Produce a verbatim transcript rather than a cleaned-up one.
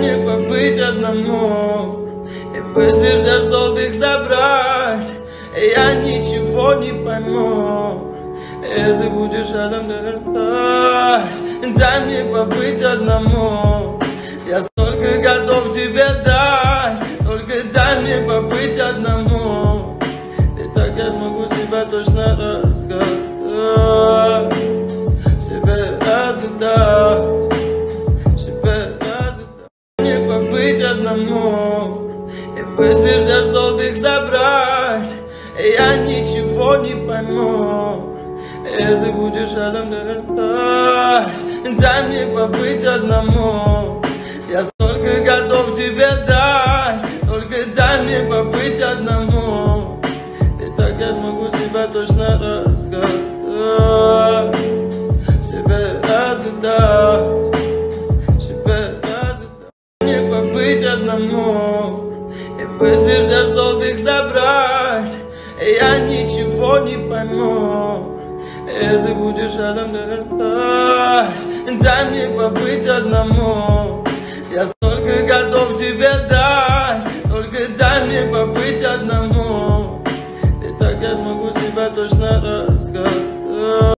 Не побыть одному и мысли взять столбик собрать, я ничего не пойму, если будешь рядом летать. Дай мне побыть одному, я столько готов тебе дать, только дай мне побыть одному, и так я смогу себя точно разгадать, себе разгадать, себе разгадать. Не побыть одному и мысли взять столбик собрать, я ничего не пойму, если будешь рядом летать. Дай мне побыть одному, я столько готов тебе дать, только дай мне побыть одному, и так я смогу себя точно разгадать, себе разгадать, себе разгадать. Не побыть одному и мысли взять столбик собрать, я ничего не пойму, если будешь рядом летать. Дай мне побыть одному, я столько готов тебе дать, только дай мне побыть одному, и так я смогу себя точно разгадать.